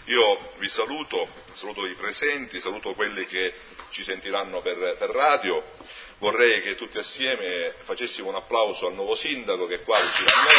Io vi saluto i presenti, saluto quelli che ci sentiranno per radio. Vorrei che tutti assieme facessimo un applauso al nuovo sindaco che è qua vicino a me.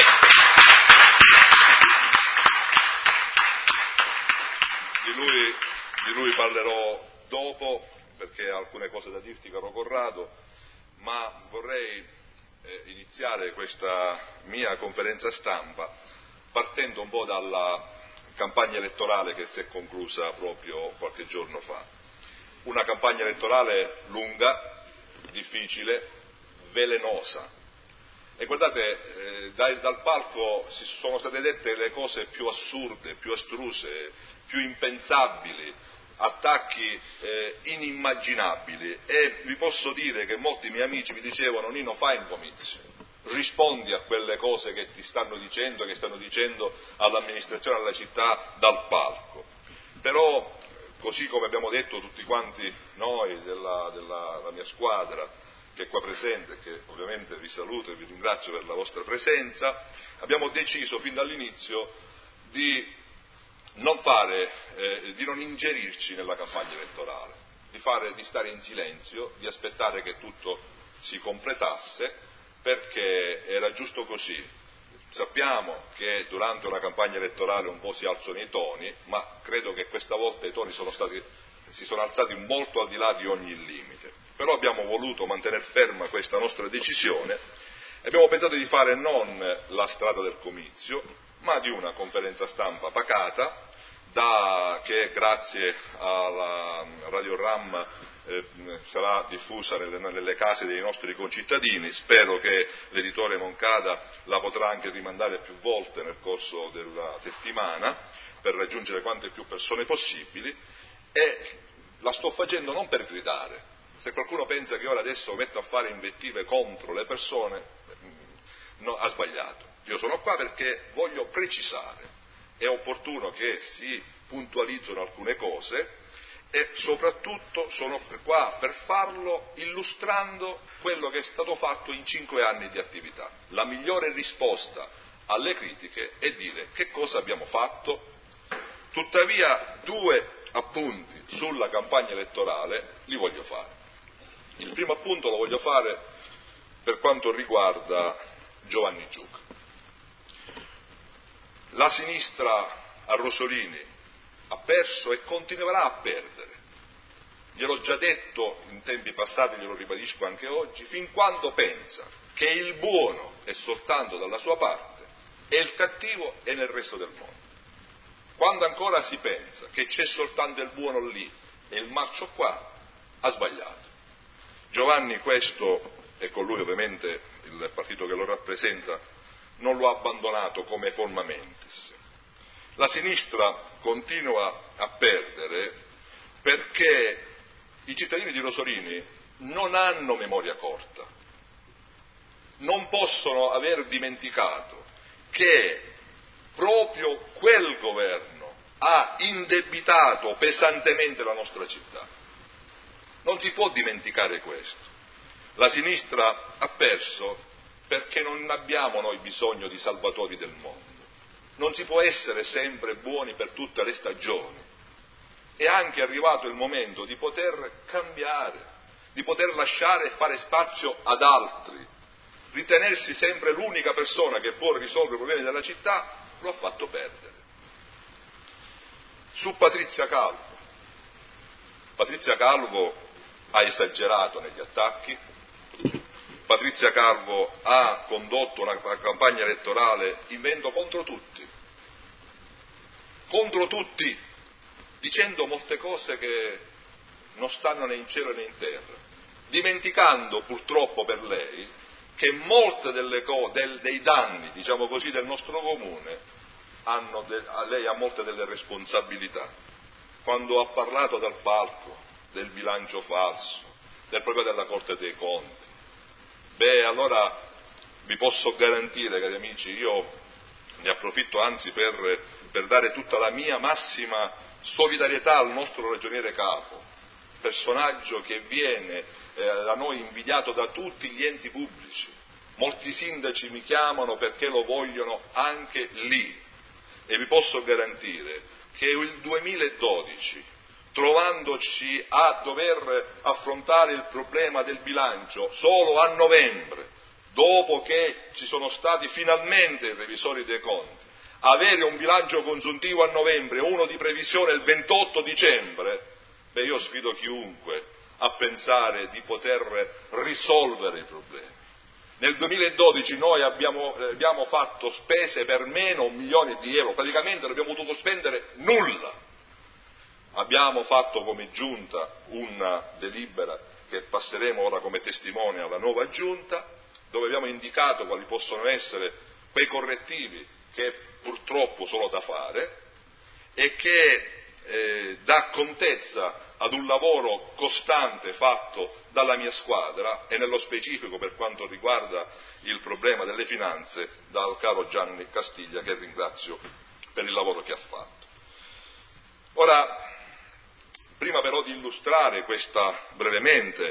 Di lui parlerò dopo, perché ha alcune cose da dirti, caro Corrado, ma vorrei iniziare questa mia conferenza stampa partendo un po' dalla campagna elettorale che si è conclusa proprio qualche giorno fa. Una campagna elettorale lunga, difficile, velenosa. E guardate, dal palco si sono state dette le cose più assurde, più astruse, più impensabili, attacchi inimmaginabili, e vi posso dire che molti miei amici mi dicevano: Nino, fai un comizio, rispondi a quelle cose che ti stanno dicendo, che stanno dicendo all'amministrazione, alla città dal palco. Però, così come abbiamo detto tutti quanti noi della mia squadra che è qua presente, che ovviamente vi saluto e vi ringrazio per la vostra presenza, abbiamo deciso fin dall'inizio di non ingerirci nella campagna elettorale, di stare in silenzio, di aspettare che tutto si completasse, perché era giusto così. Sappiamo che durante una campagna elettorale un po' si alzano i toni, ma credo che questa volta i toni si sono alzati molto al di là di ogni limite. Però abbiamo voluto mantenere ferma questa nostra decisione e abbiamo pensato di fare non la strada del comizio, ma di una conferenza stampa pacata, che grazie alla Radio RAM sarà diffusa nelle case dei nostri concittadini. Spero che l'editore Moncada la potrà anche rimandare più volte nel corso della settimana per raggiungere quante più persone possibili, e la sto facendo non per gridare. Se qualcuno pensa che ora adesso metto a fare invettive contro le persone, no, ha sbagliato. Io sono qua perché voglio precisare. È opportuno che si puntualizzino alcune cose e soprattutto sono qua per farlo illustrando quello che è stato fatto in 5 anni di attività. La migliore risposta alle critiche è dire che cosa abbiamo fatto. Tuttavia 2 appunti sulla campagna elettorale li voglio fare. Il primo appunto lo voglio fare per quanto riguarda Giovanni Giuca. La sinistra a Rosolini ha perso e continuerà a perdere. Gliel'ho già detto in tempi passati, glielo ribadisco anche oggi, fin quando pensa che il buono è soltanto dalla sua parte e il cattivo è nel resto del mondo. Quando ancora si pensa che c'è soltanto il buono lì e il marcio qua, ha sbagliato. Giovanni questo, e con lui ovviamente il partito che lo rappresenta, non lo ha abbandonato come forma mentis. La sinistra continua a perdere perché i cittadini di Rosolini non hanno memoria corta, non possono aver dimenticato che proprio quel governo ha indebitato pesantemente la nostra città. Non si può dimenticare questo. La sinistra ha perso perché non abbiamo noi bisogno di salvatori del mondo. Non si può essere sempre buoni per tutte le stagioni. È anche arrivato il momento di poter cambiare, di poter lasciare e fare spazio ad altri. Ritenersi sempre l'unica persona che può risolvere i problemi della città lo ha fatto perdere. Su Patrizia Calvo ha esagerato negli attacchi. Patrizia Calvo ha condotto una campagna elettorale invento contro tutti, dicendo molte cose che non stanno né in cielo né in terra, dimenticando purtroppo per lei che molte dei danni, diciamo così, del nostro comune lei ha molte delle responsabilità. Quando ha parlato dal palco del bilancio falso, del problema della Corte dei Conti, allora vi posso garantire, cari amici, io ne approfitto anzi per dare tutta la mia massima solidarietà al nostro ragioniere capo, personaggio che viene da noi invidiato da tutti gli enti pubblici. Molti sindaci mi chiamano perché lo vogliono anche lì, e vi posso garantire che il 2012, trovandoci a dover affrontare il problema del bilancio solo a novembre, dopo che ci sono stati finalmente i revisori dei conti, avere un bilancio consuntivo a novembre e uno di previsione il 28 dicembre, io sfido chiunque a pensare di poter risolvere i problemi. Nel 2012 noi abbiamo fatto spese per meno 1 milione di euro, praticamente non abbiamo potuto spendere nulla. Abbiamo fatto come giunta una delibera che passeremo ora come testimone alla nuova giunta, dove abbiamo indicato quali possono essere quei correttivi che purtroppo sono da fare e che dà contezza ad un lavoro costante fatto dalla mia squadra e nello specifico per quanto riguarda il problema delle finanze dal caro Gianni Castiglia, che ringrazio per il lavoro che ha fatto. Ora, prima però di illustrare brevemente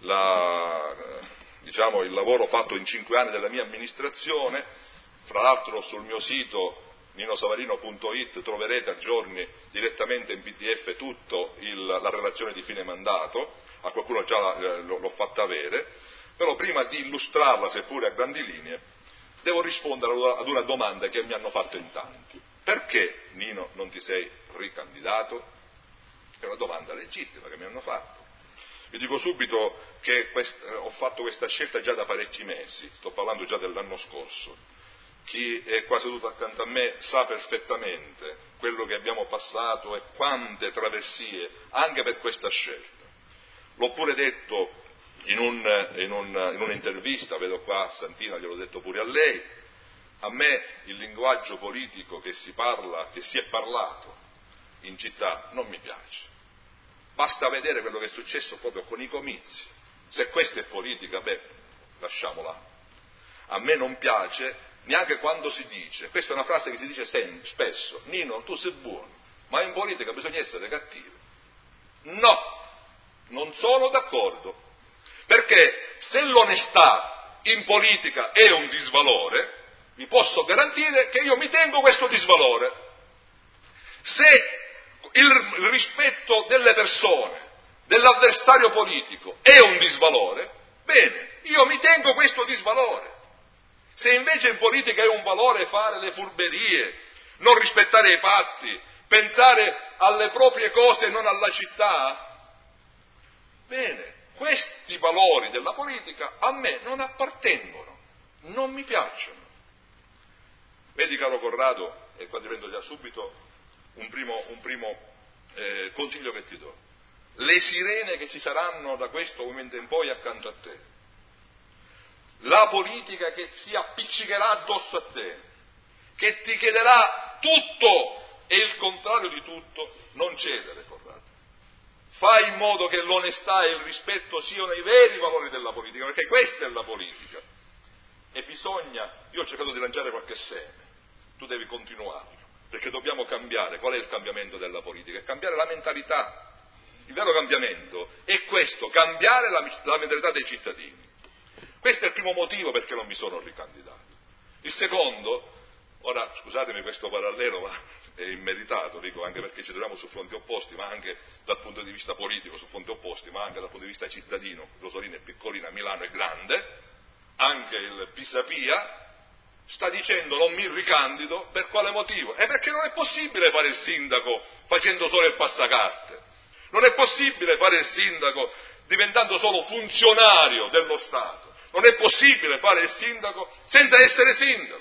il lavoro fatto in 5 anni della mia amministrazione, fra l'altro sul mio sito ninosavarino.it troverete a giorni direttamente in PDF tutto la relazione di fine mandato, a qualcuno già l'ho fatta avere, però prima di illustrarla, seppure a grandi linee, devo rispondere ad una domanda che mi hanno fatto in tanti. Perché, Nino, non ti sei ricandidato? È una domanda legittima che mi hanno fatto. Vi dico subito che ho fatto questa scelta già da parecchi mesi, sto parlando già dell'anno scorso. Chi è qua seduto accanto a me sa perfettamente quello che abbiamo passato e quante traversie anche per questa scelta. L'ho pure detto in un'intervista, vedo qua Santina, gliel'ho detto pure a lei, a me il linguaggio politico che si è parlato in città non mi piace. Basta vedere quello che è successo proprio con i comizi. Se questa è politica, lasciamola. A me non piace neanche quando si dice, questa è una frase che si dice spesso, Nino, tu sei buono, ma in politica bisogna essere cattivi. No, non sono d'accordo, perché se l'onestà in politica è un disvalore, vi posso garantire che io mi tengo questo disvalore. Se il rispetto delle persone, dell'avversario politico è un disvalore, bene, io mi tengo questo disvalore. Se invece in politica è un valore fare le furberie, non rispettare i patti, pensare alle proprie cose e non alla città, bene, questi valori della politica a me non appartengono, non mi piacciono. Vedi, caro Corrado, e qua ti prendo già subito un primo consiglio che ti do. Le sirene che ci saranno da questo momento in poi accanto a te, la politica che si appiccicherà addosso a te, che ti chiederà tutto e il contrario di tutto, non cedere, Corrado. Fai in modo che l'onestà e il rispetto siano i veri valori della politica, perché questa è la politica. E io ho cercato di lanciare qualche seme, tu devi continuarlo, perché dobbiamo cambiare. Qual è il cambiamento della politica? È cambiare la mentalità. Il vero cambiamento è questo, cambiare la mentalità dei cittadini. Questo è il primo motivo perché non mi sono ricandidato. Il secondo, ora scusatemi questo parallelo, ma è immeritato, dico, anche perché ci troviamo su fronti opposti, ma anche dal punto di vista politico su fronti opposti, ma anche dal punto di vista cittadino. Rosolina è piccolina, Milano è grande, anche il Pisapia sta dicendo non mi ricandido. Per quale motivo? È perché non è possibile fare il sindaco facendo solo il passacarte, non è possibile fare il sindaco diventando solo funzionario dello Stato. Non è possibile fare il sindaco senza essere sindaco,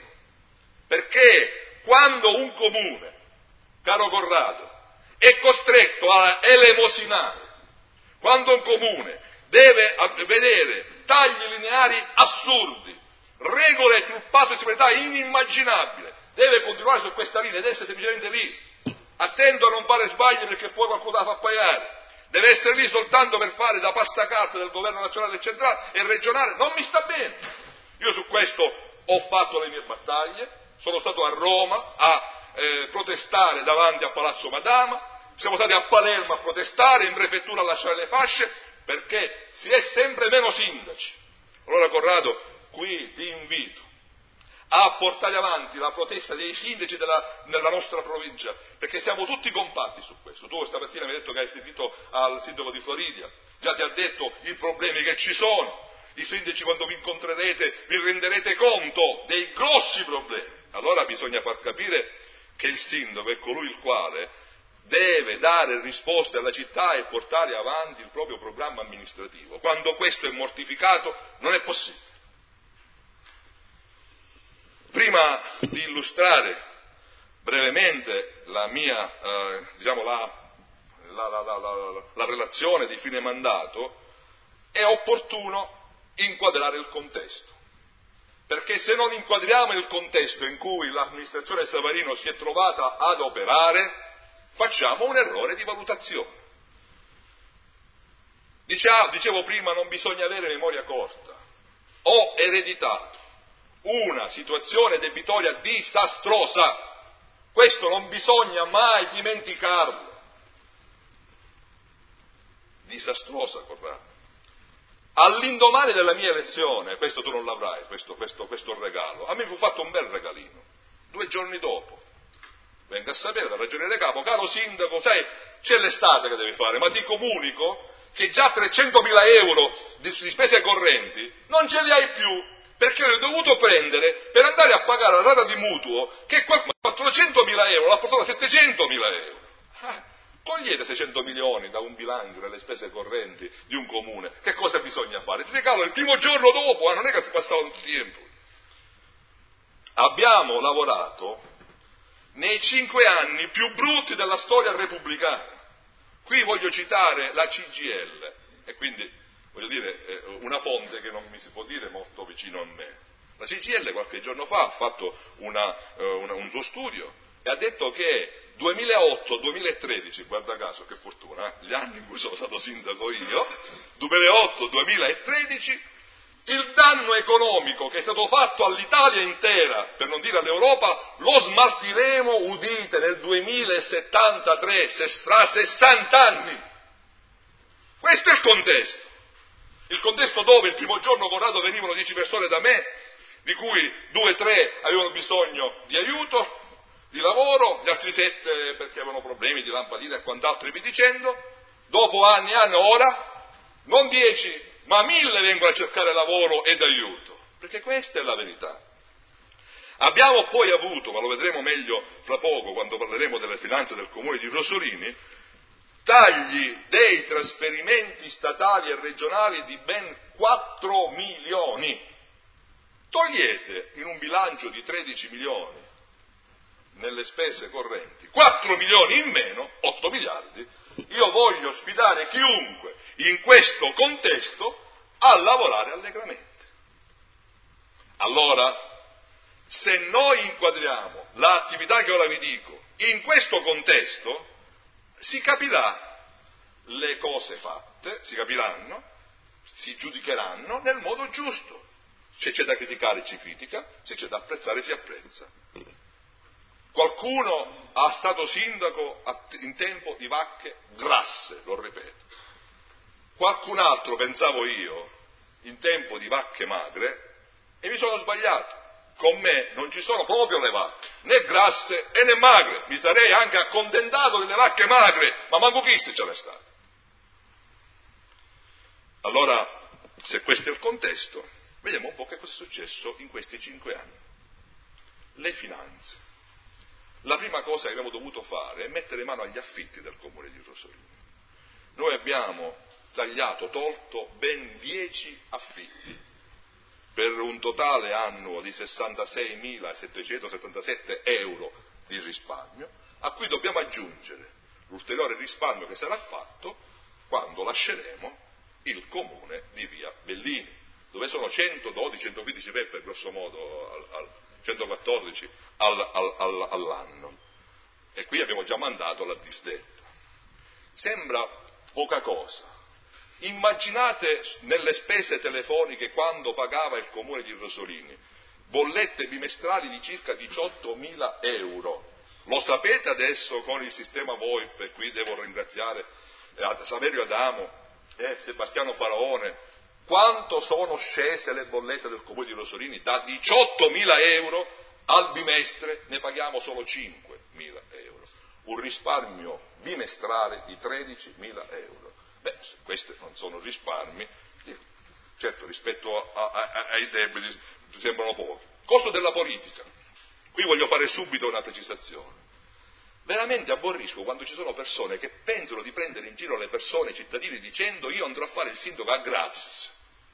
perché quando un comune, caro Corrado, è costretto a elemosinare, quando un comune deve vedere tagli lineari assurdi, regole sul patto di sicurezza inimmaginabili, deve continuare su questa linea ed essere semplicemente lì, attento a non fare sbagli perché poi qualcuno la fa pagare. Deve essere lì soltanto per fare da passacarte del governo nazionale e centrale e regionale, non mi sta bene. Io su questo ho fatto le mie battaglie, sono stato a Roma a protestare davanti a Palazzo Madama, siamo stati a Palermo a protestare, in prefettura a lasciare le fasce, perché si è sempre meno sindaci. Allora Corrado, qui ti invito a portare avanti la protesta dei sindaci nella nostra provincia, perché siamo tutti compatti su questo. Tu stamattina mi hai detto che hai sentito al sindaco di Floridia, già ti ha detto i problemi che ci sono. I sindaci, quando vi incontrerete, vi renderete conto dei grossi problemi. Allora bisogna far capire che il sindaco è colui il quale deve dare risposte alla città e portare avanti il proprio programma amministrativo. Quando questo è mortificato non è possibile. Prima di illustrare brevemente la mia, la relazione di fine mandato, è opportuno inquadrare il contesto. Perché se non inquadriamo il contesto in cui l'amministrazione Savarino si è trovata ad operare, facciamo un errore di valutazione. Dicevo prima, non bisogna avere memoria corta. Ho ereditato una situazione debitoria disastrosa. Questo non bisogna mai dimenticarlo. Disastrosa, Corrado. All'indomani della mia elezione, questo tu non l'avrai, questo regalo, a me fu fatto un bel regalino. 2 giorni dopo, venga a sapere dal ragioniere capo, caro sindaco, sai, c'è l'estate che devi fare, ma ti comunico che già 300.000 euro di spese correnti non ce li hai più, perché li ho dovuto prendere per andare a pagare la rata di mutuo, che 400.000 euro l'ha portato a 700.000 euro. Togliete 600 milioni da un bilancio delle spese correnti di un comune, che cosa bisogna fare? Ti regalo il primo giorno dopo, non è che si passava tutto il tempo. Abbiamo lavorato nei 5 anni più brutti della storia repubblicana. Qui voglio citare la CGIL, e quindi voglio dire una fonte che non mi si può dire molto vicino a me. La CGIL qualche giorno fa ha fatto un suo studio e ha detto che 2008-2013, guarda caso, che fortuna, gli anni in cui sono stato sindaco io, 2008-2013, il danno economico che è stato fatto all'Italia intera, per non dire all'Europa, lo smaltiremo, udite, nel 2073, fra 60 anni. Questo è il contesto. Il contesto dove il primo giorno, Corrado, venivano 10 persone da me, di cui 2-3 avevano bisogno di aiuto, di lavoro, gli altri 7 perché avevano problemi di lampadina e quant'altro e via dicendo. Dopo anni e anni, ora, non 10, ma 1000 vengono a cercare lavoro ed aiuto, perché questa è la verità. Abbiamo poi avuto, ma lo vedremo meglio fra poco quando parleremo delle finanze del comune di Rosolini, tagli dei trasferimenti statali e regionali di ben 4 milioni. Togliete in un bilancio di 13 milioni nelle spese correnti 4 milioni in meno, 8 miliardi, io voglio sfidare chiunque in questo contesto a lavorare allegramente. Allora, se noi inquadriamo l'attività che ora vi dico in questo contesto, si capirà le cose fatte, si capiranno, si giudicheranno nel modo giusto. Se c'è da criticare si critica, se c'è da apprezzare si apprezza. Qualcuno è stato sindaco in tempo di vacche grasse, lo ripeto. Qualcun altro, pensavo io, in tempo di vacche magre, e mi sono sbagliato. Con me non ci sono proprio le vacche, né grasse e né magre. Mi sarei anche accontentato delle vacche magre, ma manco chiste ce n'è stato. Allora, se questo è il contesto, vediamo un po' che cosa è successo in questi 5 anni. Le finanze. La prima cosa che abbiamo dovuto fare è mettere mano agli affitti del comune di Rosolini. Noi abbiamo tolto ben 10 affitti per un totale annuo di 66.777 euro di risparmio, a cui dobbiamo aggiungere l'ulteriore risparmio che sarà fatto quando lasceremo il comune di via Bellini, dove sono 112-115 peppe, grosso modo, 114 all'anno. E qui abbiamo già mandato la disdetta. Sembra poca cosa. Immaginate nelle spese telefoniche quando pagava il comune di Rosolini bollette bimestrali di circa 18.000 euro. Lo sapete adesso con il sistema VoIP, e qui devo ringraziare Saverio Adamo e Sebastiano Faraone quanto sono scese le bollette del comune di Rosolini? Da 18.000 euro al bimestre ne paghiamo solo 5.000 euro, un risparmio bimestrale di 13.000 euro. Beh, se questi non sono risparmi, certo rispetto ai debiti sembrano pochi. Costo della politica. Qui voglio fare subito una precisazione. Veramente aborrisco quando ci sono persone che pensano di prendere in giro le persone, i cittadini, dicendo io andrò a fare il sindaco a gratis.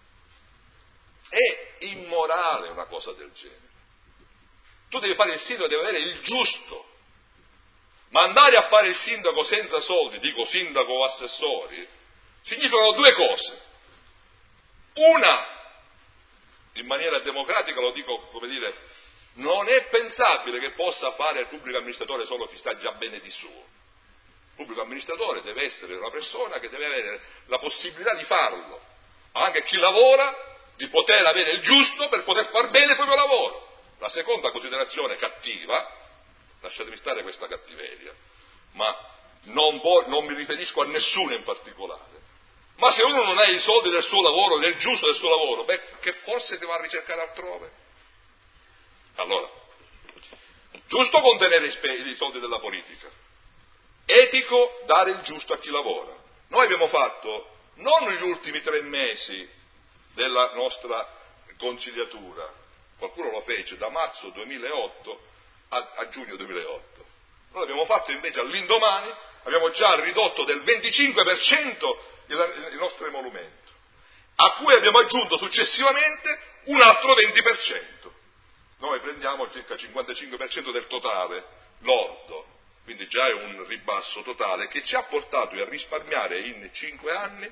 È immorale una cosa del genere. Tu devi fare il sindaco, devi avere il giusto. Ma andare a fare il sindaco senza soldi, dico sindaco o assessori, significano due cose. Una, in maniera democratica lo dico, come dire, non è pensabile che possa fare il pubblico amministratore solo chi sta già bene di suo. Il pubblico amministratore deve essere una persona che deve avere la possibilità di farlo, anche chi lavora, di poter avere il giusto per poter far bene il proprio lavoro. La seconda considerazione cattiva, lasciatemi stare questa cattiveria, ma non mi riferisco a nessuno in particolare, ma se uno non ha i soldi del suo lavoro, del giusto del suo lavoro, beh, che forse ti va a ricercare altrove? Allora, giusto contenere i soldi della politica, etico dare il giusto a chi lavora. Noi abbiamo fatto, non gli ultimi 3 mesi della nostra consigliatura, qualcuno lo fece da marzo 2008 a giugno 2008, noi abbiamo fatto invece all'indomani, abbiamo già ridotto del 25% il nostro emolumento, a cui abbiamo aggiunto successivamente un altro 20%. Noi prendiamo circa il 55% del totale lordo, quindi già è un ribasso totale che ci ha portato a risparmiare in 5 anni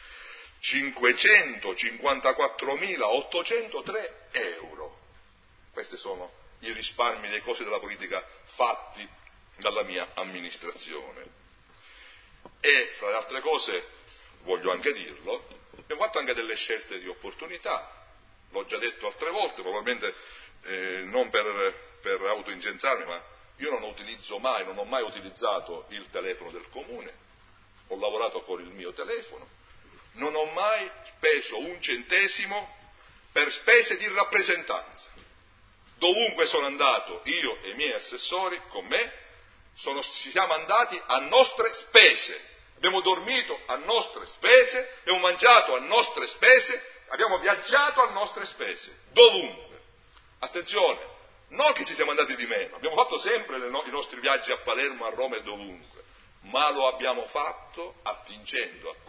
554.803 euro. Questi sono i risparmi dei costi della politica fatti dalla mia amministrazione. E fra le altre cose, voglio anche dirlo, abbiamo fatto anche delle scelte di opportunità, l'ho già detto altre volte, probabilmente non per autoincensarmi, ma io non ho mai utilizzato il telefono del comune, ho lavorato con il mio telefono, non ho mai speso un centesimo per spese di rappresentanza. Dovunque sono andato io e i miei assessori con me, ci siamo andati a nostre spese, abbiamo dormito a nostre spese, abbiamo mangiato a nostre spese, abbiamo viaggiato a nostre spese, dovunque. Attenzione, non che ci siamo andati di meno, abbiamo fatto sempre i nostri viaggi a Palermo, a Roma e dovunque, ma lo abbiamo fatto attingendo a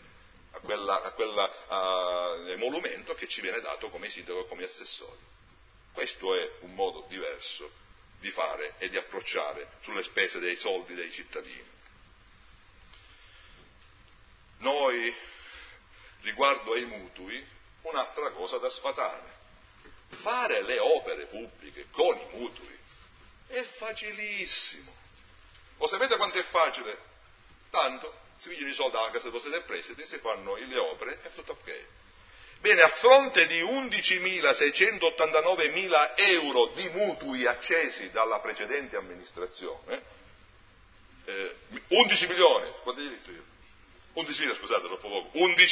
quell'emolumento che ci viene dato come sindaco e come assessori. Questo è un modo diverso di fare e di approcciare sulle spese dei soldi dei cittadini. Noi, riguardo ai mutui, un'altra cosa da sfatare. Fare le opere pubbliche con i mutui è facilissimo. Lo sapete quanto è facile? Tanto, si pigliano i soldi alla Cassa Depositi e Prestiti, si fanno le opere e tutto ok. Bene, a fronte di 11.689.000 euro di mutui accesi dalla precedente amministrazione, 11 milioni, quanto hai detto io? 11.000, scusate, troppo poco,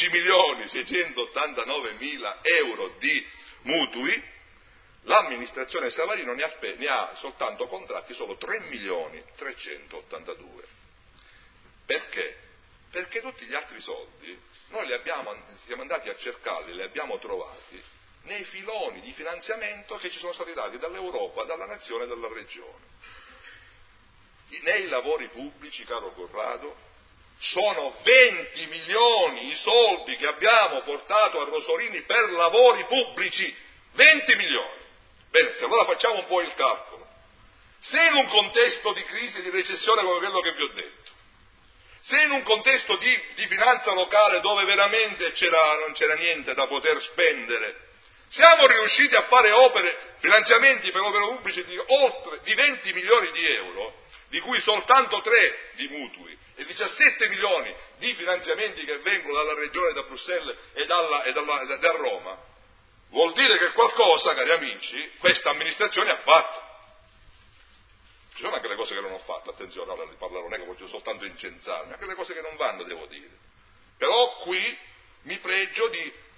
11.689.000 euro di mutui, l'amministrazione Savarino ne ha soltanto contratti solo 3.382.000. Perché? Perché tutti gli altri soldi noi siamo andati a cercarli, li abbiamo trovati nei filoni di finanziamento che ci sono stati dati dall'Europa, dalla nazione e dalla regione. Nei lavori pubblici, caro Corrado, sono 20 milioni i soldi che abbiamo portato a Rosolini per lavori pubblici, 20 milioni. Bene, se allora facciamo un po' il calcolo, se in un contesto di crisi e di recessione come quello che vi ho detto, se in un contesto di finanza locale dove veramente non c'era niente da poter spendere, siamo riusciti a fare finanziamenti per opere pubbliche di 20 milioni di euro, di cui soltanto 3 di mutui e 17 milioni di finanziamenti che vengono dalla Regione, da Bruxelles e da Roma, vuol dire che qualcosa, cari amici, questa amministrazione ha fatto. Ci sono anche le cose che non ho fatto, attenzione, ora ne parlerò, non è che voglio anche le cose che non vanno devo dire. Però qui mi pregio di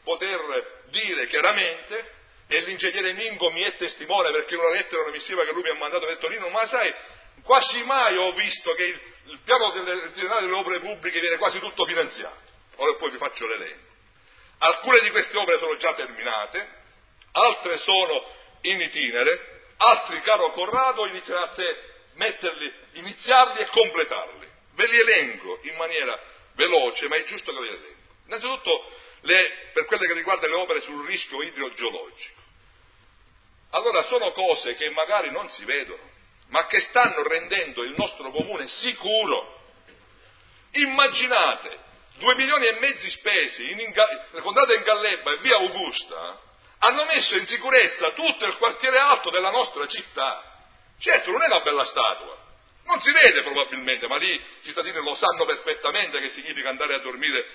poter dire chiaramente, e l'ingegnere Mingo mi è testimone perché in una lettera, una missiva che lui mi ha mandato, ha detto: Nino, ma sai, quasi mai ho visto che il piano triennale delle opere pubbliche viene quasi tutto finanziato. Ora poi vi faccio l'elenco. Alcune di queste opere sono già terminate, altre sono in itinere, altri, caro Corrado, inizierà a te iniziarli e completarli. Ve li elenco in maniera veloce, ma è giusto che ve li elenco. Innanzitutto per quelle che riguardano le opere sul rischio idrogeologico. Allora sono cose che magari non si vedono, ma che stanno rendendo il nostro comune sicuro. Immaginate, 2,5 milioni spesi nel contratto in Galleppa e via Augusta hanno messo in sicurezza tutto il quartiere alto della nostra città. Certo, non è una bella statua, non si vede probabilmente, ma lì i cittadini lo sanno perfettamente che significa andare a dormire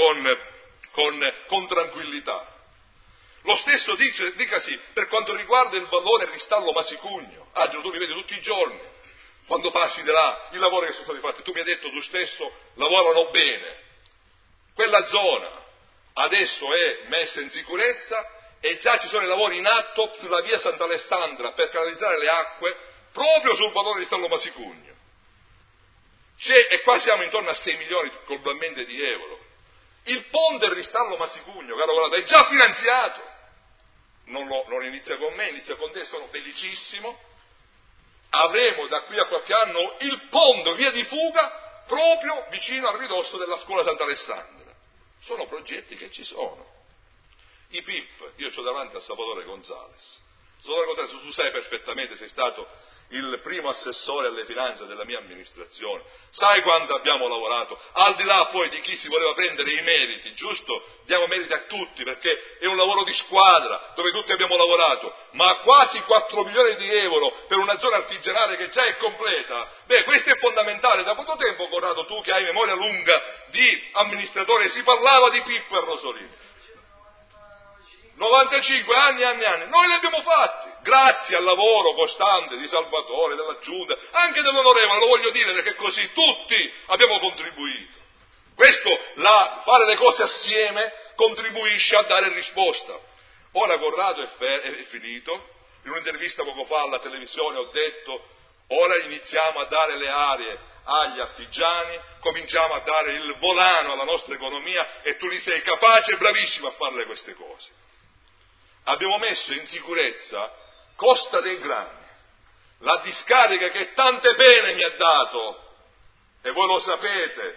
con tranquillità. Lo stesso dicasi per quanto riguarda il vallone Cristallo Masicugno. Tu li vedi tutti i giorni, quando passi di là, i lavori che sono stati fatti. Tu mi hai detto tu stesso, lavorano bene. Quella zona adesso è messa in sicurezza e già ci sono i lavori in atto sulla via Sant'Alessandra per canalizzare le acque proprio sul vallone Cristallo Masicugno. E qua siamo intorno a 6 milioni globalmente di euro. Il ponte Cristallo Masicugno, caro Corrado, è già finanziato. Non inizia con me, inizia con te, sono felicissimo. Avremo da qui a qualche anno il ponte via di fuga proprio vicino al ridosso della scuola Sant'Alessandra. Sono progetti che ci sono. I PIP, io ho davanti a Salvatore Gonzales. Salvatore Gonzales, tu sai perfettamente, sei stato il primo assessore alle finanze della mia amministrazione, sai quanto abbiamo lavorato, al di là poi di chi si voleva prendere i meriti, giusto? Diamo meriti a tutti perché è un lavoro di squadra dove tutti abbiamo lavorato, ma quasi 4 milioni di euro per una zona artigianale che già è completa, questo è fondamentale. Da quanto tempo, Corrado, tu che hai memoria lunga di amministratore, si parlava di PIP a Rosolino? 95 anni, noi li abbiamo fatti, grazie al lavoro costante di Salvatore, della Giunta, anche dell'onorevole, lo voglio dire perché così tutti abbiamo contribuito. Fare le cose assieme contribuisce a dare risposta. Ora Corrado è finito, in un'intervista poco fa alla televisione ho detto: ora iniziamo a dare le aree agli artigiani, cominciamo a dare il volano alla nostra economia e tu li sei capace e bravissimo a fare queste cose. Abbiamo messo in sicurezza Costa dei Grani, la discarica che tante pene mi ha dato, e voi lo sapete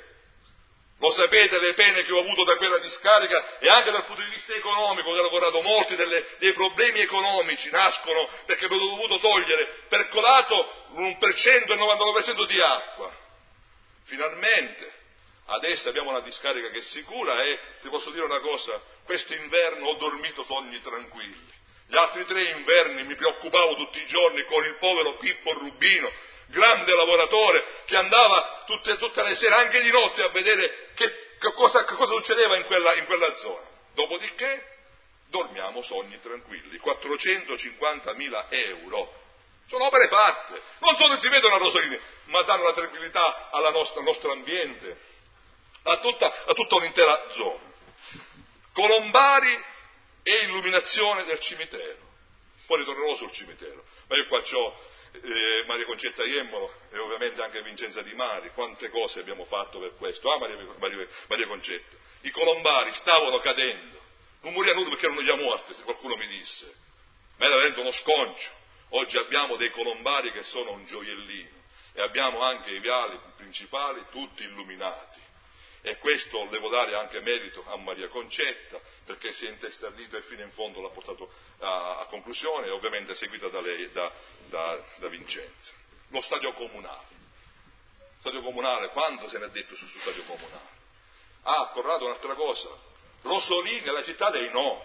le pene che ho avuto da quella discarica, e anche dal punto di vista economico, che ho lavorato, molti dei problemi economici nascono perché abbiamo dovuto togliere percolato l'1% e il 99% di acqua. Finalmente adesso abbiamo una discarica che è sicura e ti posso dire una cosa, questo inverno ho dormito sogni tranquilli. Gli altri 3 inverni mi preoccupavo tutti i giorni con il povero Pippo Rubino, grande lavoratore, che andava tutte le sere, anche di notte, a vedere che cosa succedeva in quella zona. Dopodiché dormiamo sogni tranquilli. 450.000 euro. Sono opere fatte, non solo si vedono a Rosolini, ma danno la tranquillità al nostro ambiente, a tutta un'intera zona. Colombari e illuminazione del cimitero. Poi ritornerò sul cimitero, ma io qua c'ho Maria Concetta Iemmolo e ovviamente anche Vincenza Di Mari, quante cose abbiamo fatto per questo. Maria Concetta, i colombari stavano cadendo, non morirono perché erano già morti, se qualcuno mi disse, ma era veramente uno sconcio. Oggi abbiamo dei colombari che sono un gioiellino e abbiamo anche i viali principali tutti illuminati. E questo devo dare anche merito a Maria Concetta, perché si è intestardito e fino in fondo l'ha portato a conclusione, e ovviamente seguita da lei, da Vincenza. Lo stadio comunale. Stadio comunale, quanto se ne è detto su stadio comunale? Corrado, un'altra cosa, Rosolini è la città dei no.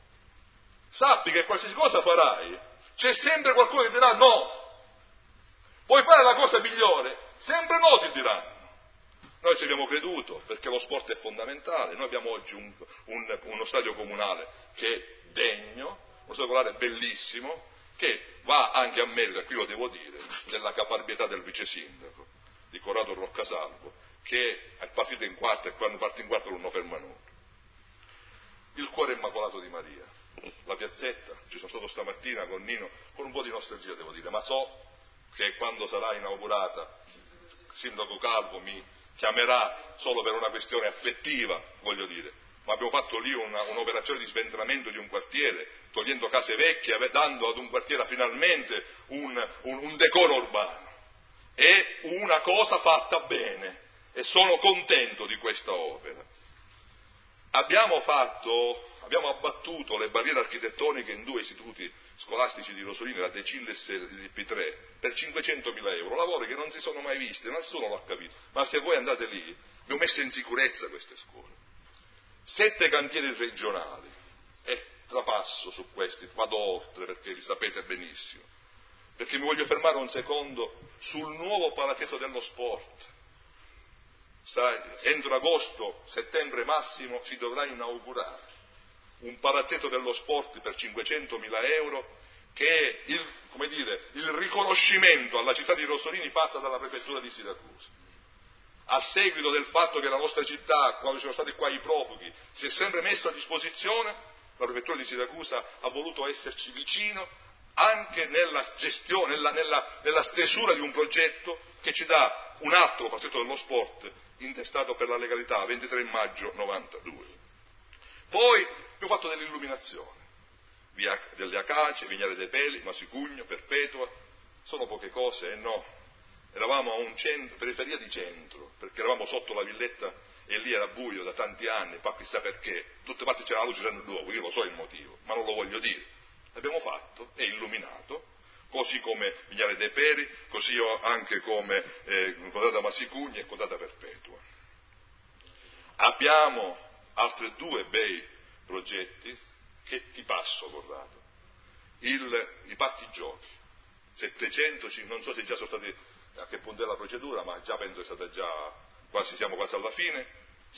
Sappi che qualsiasi cosa farai, c'è sempre qualcuno che dirà no. Puoi fare la cosa migliore, sempre no ti diranno. Noi ci abbiamo creduto perché lo sport è fondamentale, noi abbiamo oggi uno stadio comunale che è degno, uno stadio comunale bellissimo, che va anche a merito, e qui lo devo dire, della caparbietà del vice sindaco, di Corrado Roccasalvo, che è partito in quarta e quando parte in quarta non lo ferma nulla. il cuore immacolato di Maria, la piazzetta, ci sono stato stamattina con Nino, con un po' di nostalgia devo dire, ma so che quando sarà inaugurata il sindaco Calvo mi chiamerà solo per una questione affettiva, voglio dire, ma abbiamo fatto lì un'operazione di sventramento di un quartiere, togliendo case vecchie, dando ad un quartiere finalmente un decoro urbano. È una cosa fatta bene e sono contento di questa opera. Abbiamo abbattuto le barriere architettoniche in 2 istituti scolastici di Rosolino, la De Cilles e il P3, per 500.000 euro, lavori che non si sono mai visti, nessuno l'ha capito, ma se voi andate lì, abbiamo messo in sicurezza queste scuole. 7 cantieri regionali, e trapasso su questi, vado oltre perché li sapete benissimo, perché mi voglio fermare un secondo sul nuovo palazzetto dello sport. Sai, entro agosto, settembre massimo si dovrà inaugurare un palazzetto dello sport per 500.000 euro che è il riconoscimento alla città di Rosolini fatta dalla prefettura di Siracusa. A seguito del fatto che la nostra città, quando ci sono stati qua i profughi, si è sempre messa a disposizione, la prefettura di Siracusa ha voluto esserci vicino anche nella gestione, nella stesura di un progetto che ci dà un altro palazzetto dello sport intestato per la legalità, 23 maggio 92. Poi abbiamo fatto dell'illuminazione, via delle Acacie, Vignale dei Peli, Masicugno, Perpetua, sono poche cose, no? Eravamo a periferia di centro, perché eravamo sotto la villetta e lì era buio da tanti anni, poi chissà perché, tutte parti c'era la luce del luogo, io lo so il motivo, ma non lo voglio dire. L'abbiamo fatto, è illuminato, così come Vignale dei Peri, così anche come Codata Masicugni e Codata Perpetua. Abbiamo altri 2 bei progetti che ti passo, Corrado. I parchi giochi, 700, non so se già sono stati, a che punto è la procedura, ma già penso che è stata siamo quasi alla fine,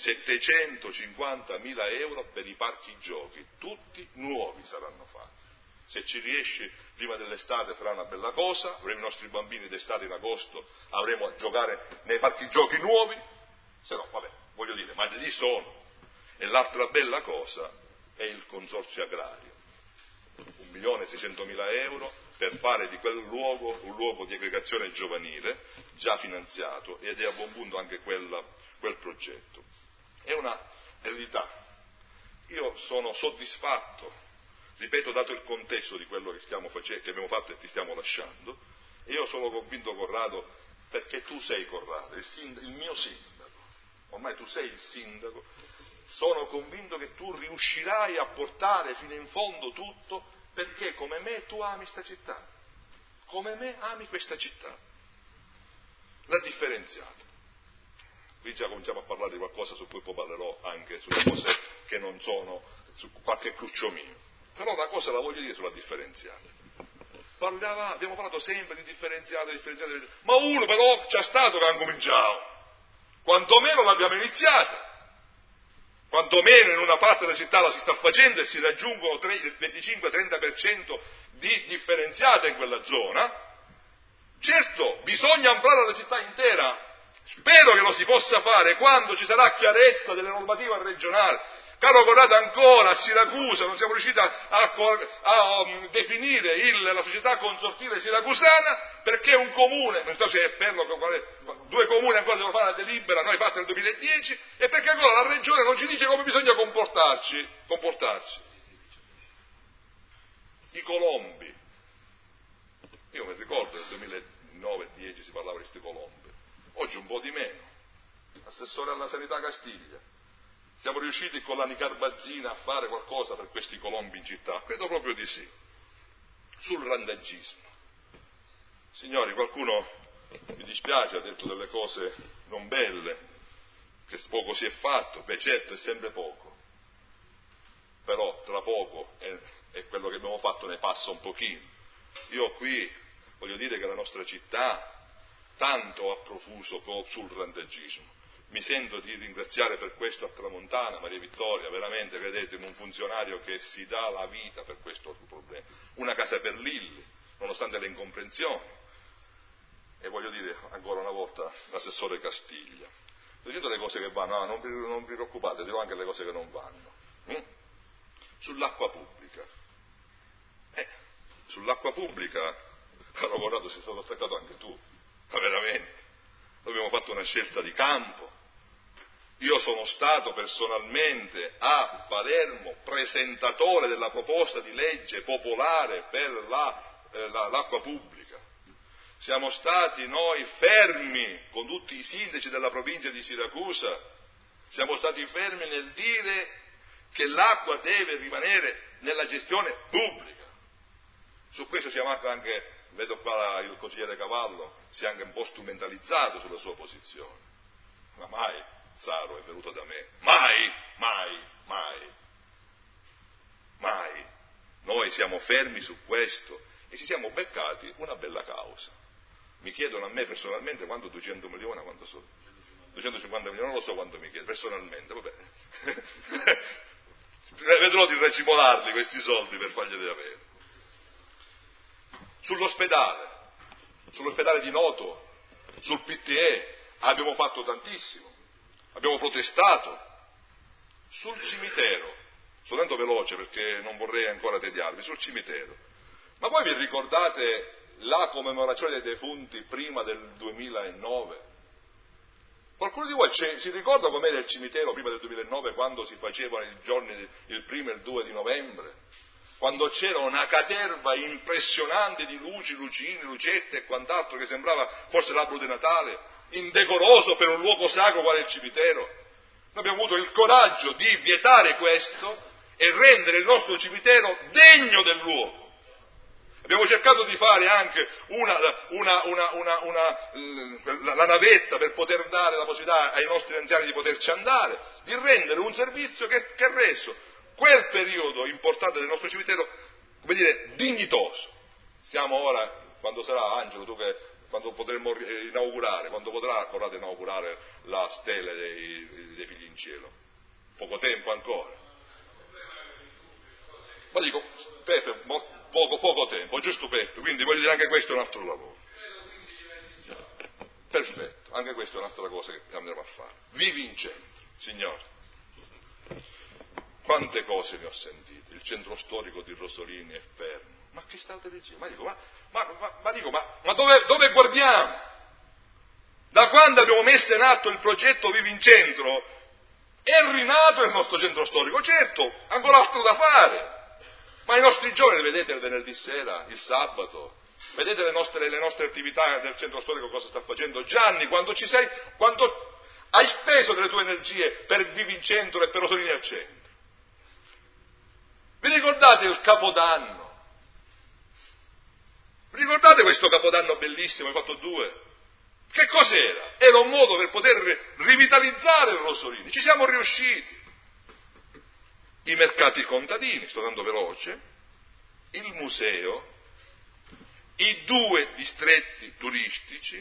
750.000 euro per i parchi giochi, tutti nuovi saranno fatti. Se ci riesce prima dell'estate sarà una bella cosa, avremo i nostri bambini d'estate in agosto, avremo a giocare nei parchi giochi nuovi, se no, vabbè, voglio dire, ma lì sono. E l'altra bella cosa è il consorzio agrario, 1.600.000 euro per fare di quel luogo un luogo di aggregazione giovanile, già finanziato, ed è a buon punto anche quel progetto. È una eredità. Io sono soddisfatto, ripeto, dato il contesto di quello che abbiamo fatto e ti stiamo lasciando, e io sono convinto, Corrado, perché tu sei Corrado, il mio sindaco, ormai tu sei il sindaco, sono convinto che tu riuscirai a portare fino in fondo tutto, perché come me tu ami questa città, come me ami questa città, la differenziata. Qui già cominciamo a parlare di qualcosa su cui poi parlerò anche sulle cose che non sono, su qualche cruccio mio. Però una cosa la voglio dire sulla differenziata. Abbiamo parlato sempre di differenziata, ma uno però c'è stato che ha cominciato, quantomeno l'abbiamo iniziata, quantomeno in una parte della città la si sta facendo e si raggiungono il 25-30% di differenziata in quella zona. Certo, bisogna ampliare la città intera, spero che lo si possa fare quando ci sarà chiarezza delle normative regionali. Caro Corrado, ancora a Siracusa non siamo riusciti a definire la società consortile siracusana, perché un comune, non so se è fermo, 2 comuni ancora devono fare la delibera, noi fatta nel 2010, e perché ancora la regione non ci dice come bisogna comportarci. I colombi, io mi ricordo nel 2009-10 si parlava di questi colombi, oggi un po' di meno. Assessore alla sanità Castiglia, siamo riusciti con la Nicarbazzina a fare qualcosa per questi colombi in città? Credo proprio di sì. Sul randagismo, signori, qualcuno, mi dispiace, ha detto delle cose non belle, che poco si è fatto. Beh, certo, è sempre poco, però tra poco e quello che abbiamo fatto ne passa un pochino. Io qui voglio dire che la nostra città tanto ha profuso sul randagismo. Mi sento di ringraziare per questo a Tramontana, Maria Vittoria, veramente, credetemi, un funzionario che si dà la vita per questo problema. Una casa per Lilli, nonostante le incomprensioni. E voglio dire ancora una volta l'assessore Castiglia. Sto dicendo le cose che vanno, non vi preoccupate, dirò anche le cose che non vanno. sull'acqua pubblica. Sull'acqua pubblica, caro Corrado, sei stato attaccato anche tu, ma veramente. Noi abbiamo fatto una scelta di campo. Io sono stato personalmente a Palermo presentatore della proposta di legge popolare per l'acqua pubblica. Siamo stati noi fermi con tutti i sindaci della provincia di Siracusa, siamo stati fermi nel dire che l'acqua deve rimanere nella gestione pubblica. Su questo siamo anche, vedo qua il consigliere Cavallo, si è anche un po' strumentalizzato sulla sua posizione. Ma mai Saro è venuto da me, mai. Noi siamo fermi su questo e ci siamo beccati una bella causa. Mi chiedono a me personalmente quanto 200 milioni, quanto sono? 250 milioni, non lo so quanto mi chiede, personalmente, vabbè. Vedrò di recipolarli questi soldi per farglieli avere. Sull'ospedale di Noto, sul PTE, abbiamo fatto tantissimo, abbiamo protestato. Sul cimitero, sto andando veloce perché non vorrei ancora tediarvi, sul cimitero. Ma voi vi ricordate la commemorazione dei defunti prima del 2009? Qualcuno di voi si ricorda com'era il cimitero prima del 2009, quando si facevano i giorni il 1° e il 2 di novembre? Quando c'era una caterva impressionante di luci, lucine, lucette e quant'altro che sembrava forse l'albero di Natale, indecoroso per un luogo sacro quale il cimitero. Noi abbiamo avuto il coraggio di vietare questo e rendere il nostro cimitero degno del luogo. Abbiamo cercato di fare anche la navetta per poter dare la possibilità ai nostri anziani di poterci andare, di rendere un servizio che ha reso quel periodo importante del nostro cimitero, come dire, dignitoso. Siamo ora, quando sarà Angelo, quando potremo inaugurare, quando potrà Corrado inaugurare la stella dei figli in cielo? Poco tempo ancora. Ma dico, Peppe, poco tempo, giusto Peppe, quindi voglio dire anche questo è un altro lavoro. Perfetto, anche questa è un'altra cosa che andremo a fare. Vivi in centro, signori. Quante cose ne ho sentite, il centro storico di Rosolini è fermo. Ma che state dicendo? Ma dove guardiamo? Da quando abbiamo messo in atto il progetto Vivi in Centro è rinato il nostro centro storico, certo, ancora altro da fare. Ma i nostri giovani, vedete il venerdì sera, il sabato, vedete le nostre attività del centro storico cosa sta facendo? Gianni, quando hai speso delle tue energie per Vivi in Centro e per Rosolini al centro? Vi ricordate il Capodanno? Vi ricordate questo Capodanno bellissimo, hai fatto 2? Che cos'era? Era un modo per poter rivitalizzare il Rosolini, ci siamo riusciti. I mercati contadini, sto andando veloce, il museo, i 2 distretti turistici,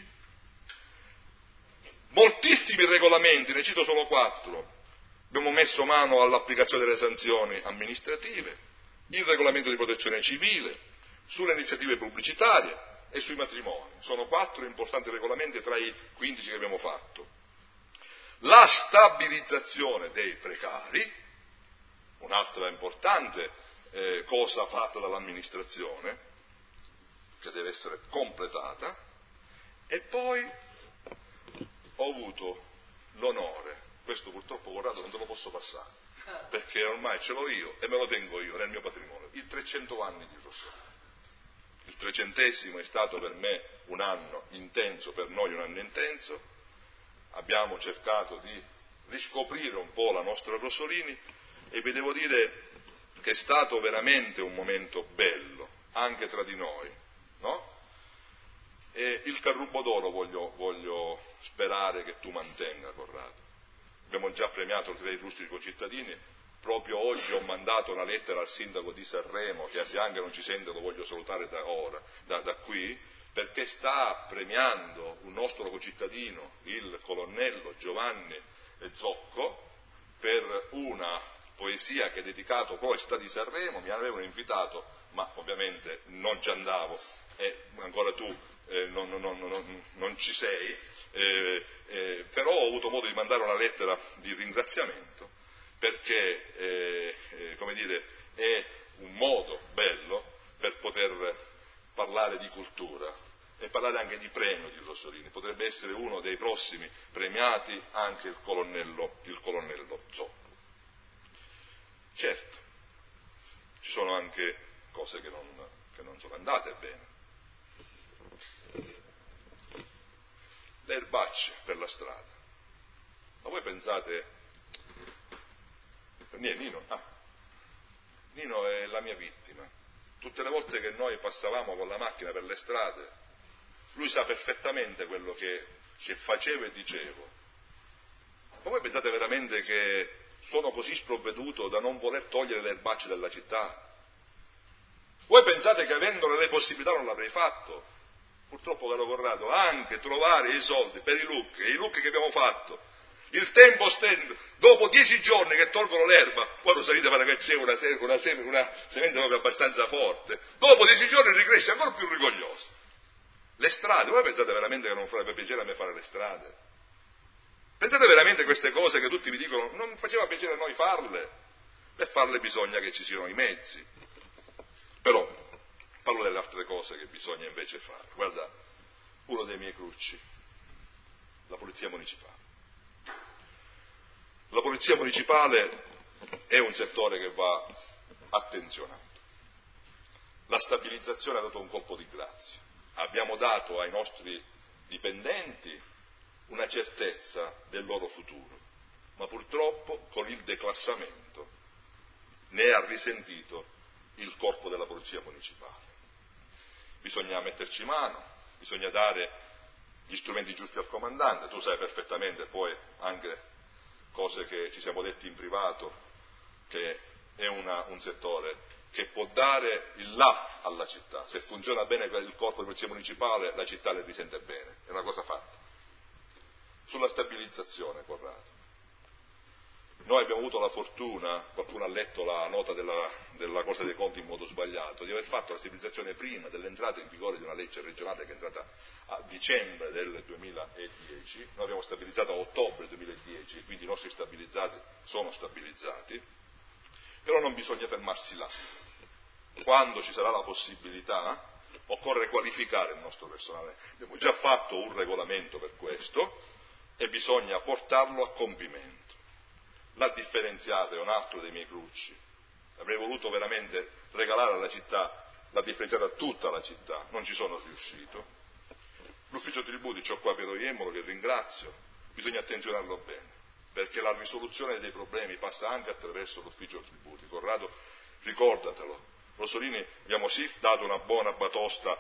moltissimi regolamenti, ne cito solo 4. Abbiamo messo mano all'applicazione delle sanzioni amministrative, il regolamento di protezione civile, sulle iniziative pubblicitarie e sui matrimoni. Sono 4 importanti regolamenti tra i 15 che abbiamo fatto. La stabilizzazione dei precari, un'altra importante cosa fatta dall'amministrazione, che deve essere completata, e poi ho avuto l'onore, questo purtroppo Corrado non te lo posso passare, perché ormai ce l'ho io e me lo tengo io nel mio patrimonio, i 300 anni di Rosolini. Il 300° è stato per me un anno intenso, per noi un anno intenso, abbiamo cercato di riscoprire un po' la nostra Rosolini e vi devo dire che è stato veramente un momento bello, anche tra di noi, no? E il Carrubo d'Oro voglio sperare che tu mantenga, Corrado. Abbiamo già premiato 3 illustri concittadini, proprio oggi ho mandato una lettera al sindaco di Sanremo, che se anche non ci sente lo voglio salutare da qui, perché sta premiando un nostro concittadino, il colonnello Giovanni Zocco, per una poesia che è dedicato poi sta di Sanremo. Mi avevano invitato, ma ovviamente non ci andavo, e ancora tu non ci sei, però ho avuto modo di mandare una lettera di ringraziamento perché, come dire, è un modo bello per poter parlare di cultura e parlare anche di premio di Rosolini. Potrebbe essere uno dei prossimi premiati anche il colonnello Zoppo. Certo, ci sono anche cose che non sono andate bene. Le erbacce per la strada. Ma voi pensate, Nino è la mia vittima. Tutte le volte che noi passavamo con la macchina per le strade, lui sa perfettamente quello che facevo e dicevo. Ma voi pensate veramente che sono così sprovveduto da non voler togliere le erbacce dalla città? Voi pensate che avendole le possibilità non l'avrei fatto? Purtroppo, caro Corrado, anche trovare i soldi per i look che abbiamo fatto, il tempo stende, dopo 10 giorni che tolgono l'erba, poi Rosalita pare che c'è una semente proprio abbastanza forte, dopo 10 giorni ricresce ancora più rigogliosa. Le strade, voi pensate veramente che non farebbe piacere a me fare le strade? Pensate veramente queste cose che tutti vi dicono, non faceva piacere a noi farle? Per farle bisogna che ci siano i mezzi. Però parlo delle altre cose che bisogna invece fare. Guarda, uno dei miei crucci, la polizia municipale. La polizia municipale è un settore che va attenzionato. La stabilizzazione ha dato un colpo di grazia. Abbiamo dato ai nostri dipendenti una certezza del loro futuro, ma purtroppo con il declassamento ne ha risentito il corpo della polizia municipale. Bisogna metterci mano, bisogna dare gli strumenti giusti al comandante. Tu sai perfettamente poi anche cose che ci siamo detti in privato, che è un settore che può dare il là alla città. Se funziona bene il corpo di polizia municipale, la città le risente bene, è una cosa fatta. Sulla stabilizzazione, Corrado. Noi abbiamo avuto la fortuna, qualcuno ha letto la nota della Corte dei Conti in modo sbagliato, di aver fatto la stabilizzazione prima dell'entrata in vigore di una legge regionale che è entrata a dicembre del 2010, noi abbiamo stabilizzato a ottobre 2010, quindi i nostri stabilizzati sono stabilizzati, però non bisogna fermarsi là. Quando ci sarà la possibilità, occorre qualificare il nostro personale. Abbiamo già fatto un regolamento per questo e bisogna portarlo a compimento. La differenziata è un altro dei miei crucci. Avrei voluto veramente regalare alla città la differenziata a tutta la città, non ci sono riuscito. L'ufficio tributi, c'ho qua Piero Iemmolo che ringrazio, bisogna attenzionarlo bene, perché la risoluzione dei problemi passa anche attraverso l'ufficio tributi. Corrado, ricordatelo, Rosolini abbiamo sì dato una buona batosta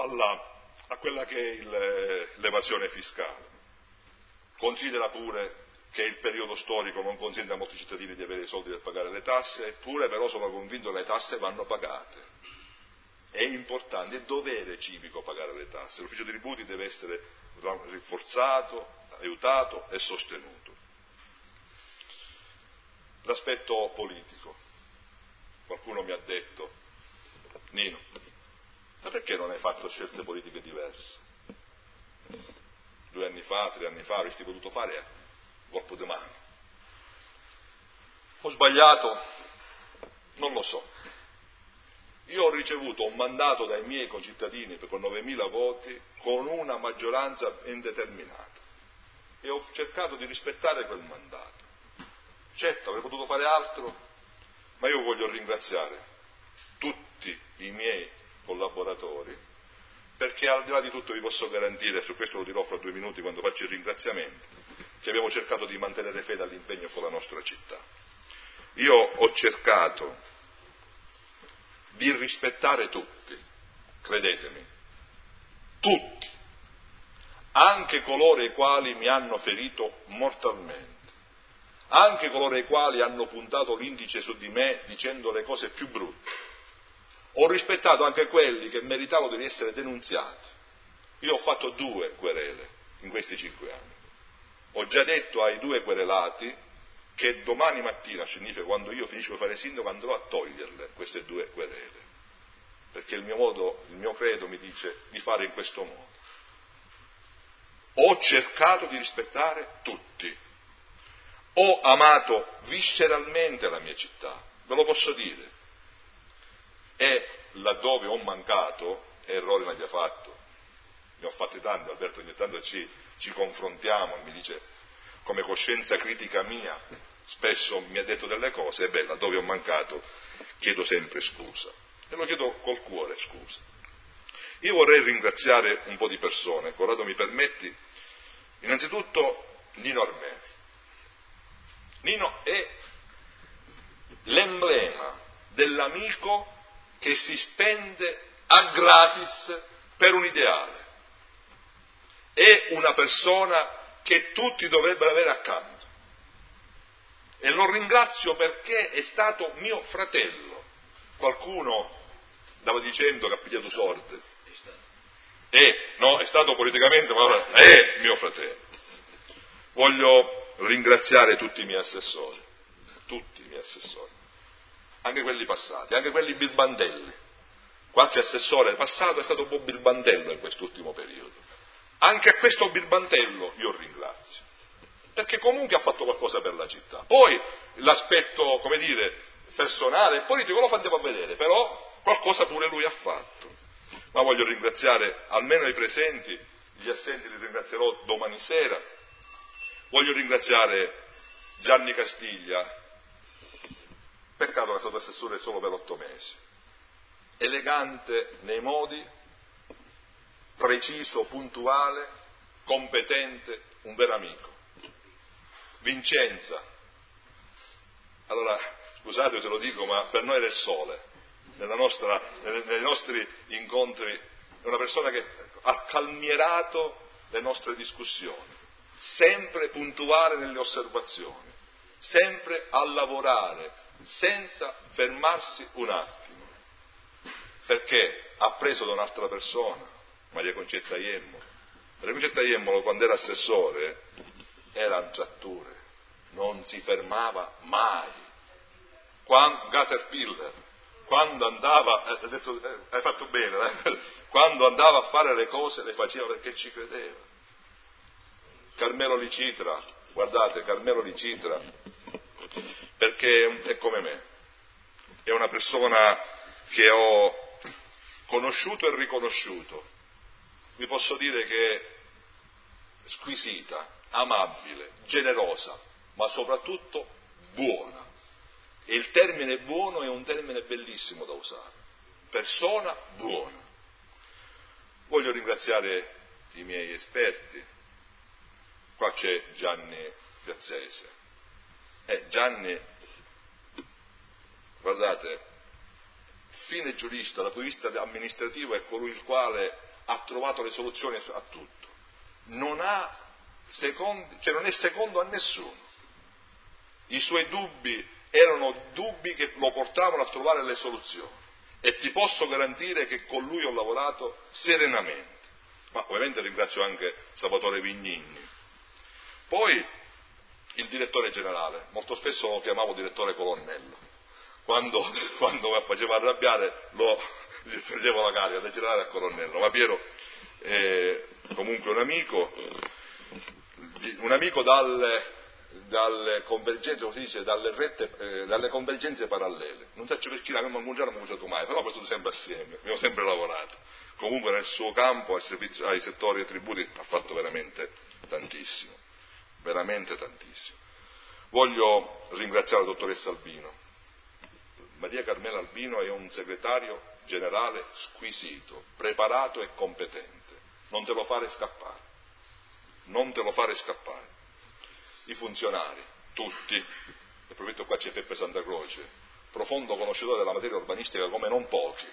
a quella che è l'evasione fiscale. Considera pure che il periodo storico non consente a molti cittadini di avere i soldi per pagare le tasse, eppure però sono convinto che le tasse vanno pagate. È importante, è dovere civico pagare le tasse. L'ufficio tributi deve essere rinforzato, aiutato e sostenuto. L'aspetto politico. Qualcuno mi ha detto, Nino, ma perché non hai fatto scelte politiche diverse? 2 anni fa, 3 anni fa, avresti potuto fare colpo di mano. Ho sbagliato? Non lo so. Io ho ricevuto un mandato dai miei concittadini con 9.000 voti con una maggioranza indeterminata e ho cercato di rispettare quel mandato. Certo, avrei potuto fare altro, ma io voglio ringraziare tutti i miei collaboratori, perché al di là di tutto vi posso garantire, su questo lo dirò fra 2 minuti quando faccio il ringraziamento, che abbiamo cercato di mantenere fede all'impegno con la nostra città. Io ho cercato di rispettare tutti, credetemi, tutti, anche coloro i quali mi hanno ferito mortalmente, anche coloro i quali hanno puntato l'indice su di me dicendo le cose più brutte. Ho rispettato anche quelli che meritavano di essere denunziati. Io ho fatto 2 querele in questi 5 anni. Ho già detto ai 2 querelati che domani mattina, significa quando io finisco di fare sindaco, andrò a toglierle queste 2 querele, perché il mio credo mi dice di fare in questo modo. Ho cercato di rispettare tutti, ho amato visceralmente la mia città, ve lo posso dire, e laddove ho mancato, errori ne abbia fatto, ne ho fatti tanti, Alberto ogni tanto ci confrontiamo, mi dice come coscienza critica mia, spesso mi ha detto delle cose, e laddove ho mancato chiedo sempre scusa, e lo chiedo col cuore scusa. Io vorrei ringraziare un po' di persone, Corrado mi permetti, innanzitutto Nino Armeni. Nino è l'emblema dell'amico che si spende a gratis per un ideale. È una persona che tutti dovrebbero avere accanto. E lo ringrazio perché è stato mio fratello. Qualcuno stava dicendo che ha pigliato sorte. No, è stato politicamente, ma è mio fratello. Voglio ringraziare tutti i miei assessori, anche quelli passati, anche quelli bilbandelli. Qualche assessore passato è stato un po' bilbandello in quest'ultimo periodo. Anche a questo bilbandello io ringrazio, perché comunque ha fatto qualcosa per la città. Poi l'aspetto, come dire, personale e politico lo andiamo a vedere, però qualcosa pure lui ha fatto. Ma voglio ringraziare almeno i presenti, gli assenti li ringrazierò domani sera. Voglio ringraziare Gianni Castiglia, peccato che è stato assessore solo per 8 mesi, elegante nei modi, preciso, puntuale, competente, un vero amico. Vincenza, allora scusate se lo dico, ma per noi era il sole, nei nostri incontri, è una persona che ha calmierato le nostre discussioni, sempre puntuale nelle osservazioni, sempre a lavorare, senza fermarsi un attimo, perché ha preso da un'altra persona, Maria Concetta Iemmolo. Maria Concetta Iemmolo, quando era assessore, era un tratture, non si fermava mai. Caterpillar, quando andava, hai fatto bene, quando andava a fare le cose le faceva perché ci credeva. Carmelo Licitra, guardate, Carmelo Licitra, perché è come me, è una persona che ho conosciuto e riconosciuto, vi posso dire che è squisita, amabile, generosa, ma soprattutto buona. E il termine buono è un termine bellissimo da usare, persona buona. Voglio ringraziare i miei esperti, qua c'è Gianni Piazzese. Gianni, guardate, fine giurista, dal punto di vista amministrativo è colui il quale ha trovato le soluzioni a tutto, non è secondo a nessuno. I suoi dubbi erano dubbi che lo portavano a trovare le soluzioni, e ti posso garantire che con lui ho lavorato serenamente. Ma ovviamente ringrazio anche Salvatore Vignini. Poi il direttore generale, molto spesso lo chiamavo direttore colonnello, quando mi faceva arrabbiare gli toglievo la carica da generale a colonnello, ma Piero è comunque un amico dalle convergenze, come si dice, dalle convergenze parallele. Non so perché la mamma non mi usato mai, però abbiamo stato sempre assieme, abbiamo sempre lavorato. Comunque nel suo campo, ai settori e tributi, ha fatto veramente tantissimo, veramente tantissimo. Voglio ringraziare la dottoressa Albino. Maria Carmela Albino è un segretario generale squisito, preparato e competente. Non te lo fare scappare. I funzionari, tutti, il prefetto qua c'è Peppe Santa Croce, profondo conoscitore della materia urbanistica come non pochi,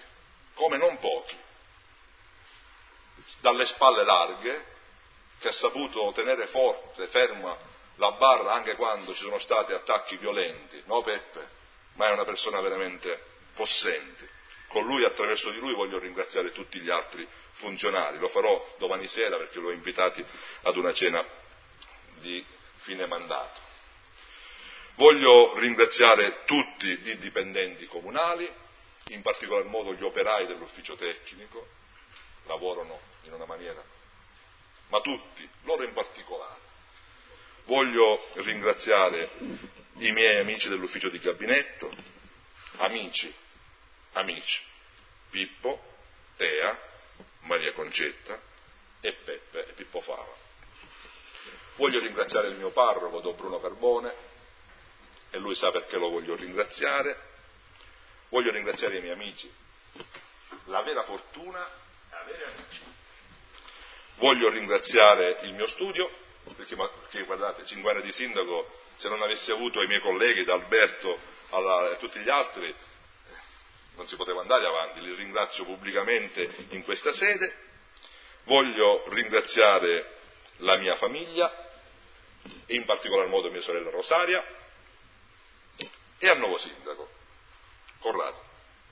dalle spalle larghe, che ha saputo tenere forte, ferma la barra anche quando ci sono stati attacchi violenti, no Peppe? Ma è una persona veramente possente. Con lui, attraverso di lui, voglio ringraziare tutti gli altri funzionari, lo farò domani sera perché li ho invitati ad una cena di fine mandato. Voglio ringraziare tutti i dipendenti comunali, in particolar modo gli operai dell'ufficio tecnico, lavorano in una maniera, ma tutti, loro in particolare. Voglio ringraziare i miei amici dell'ufficio di gabinetto, amici, Pippo, Tea, Maria Concetta e Peppe e Pippo Fava. Voglio ringraziare il mio parroco, Don Bruno Carbone, e lui sa perché lo voglio ringraziare. Voglio ringraziare i miei amici. La vera fortuna è avere amici. Voglio ringraziare il mio studio, perché guardate, 5 anni di sindaco, se non avessi avuto i miei colleghi, da Alberto a tutti gli altri, non si poteva andare avanti. Li ringrazio pubblicamente in questa sede. Voglio ringraziare la mia famiglia, e in particolar modo mia sorella Rosaria, e al nuovo sindaco, Corrado.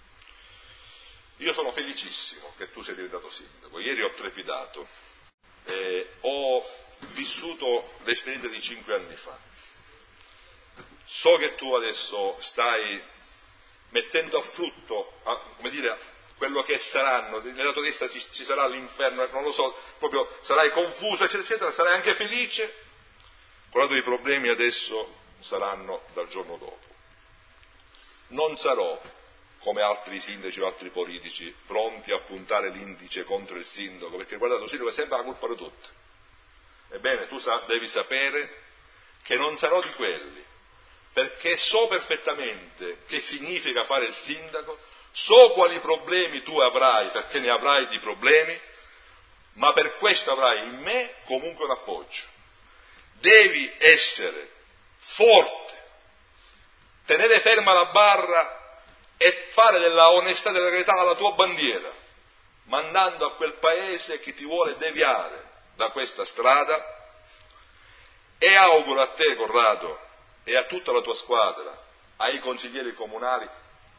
Io sono felicissimo che tu sei diventato sindaco. Ieri ho trepidato, ho vissuto l'esperienza di 5 anni fa. So che tu adesso stai mettendo a frutto, come dire, quello che saranno, nella tua testa ci sarà l'inferno, non lo so, proprio sarai confuso, eccetera, eccetera, sarai anche felice. Guarda, i problemi adesso saranno dal giorno dopo. Non sarò, come altri sindaci o altri politici, pronti a puntare l'indice contro il sindaco, perché guardate, il sindaco è sempre la colpa di tutti. Ebbene, tu devi sapere che non sarò di quelli, perché so perfettamente che significa fare il sindaco, so quali problemi tu avrai, perché ne avrai di problemi, ma per questo avrai in me comunque un appoggio. Devi essere forte, tenere ferma la barra e fare della onestà e della verità la tua bandiera, mandando a quel paese chi ti vuole deviare da questa strada. E auguro a te, Corrado, e a tutta la tua squadra, ai consiglieri comunali,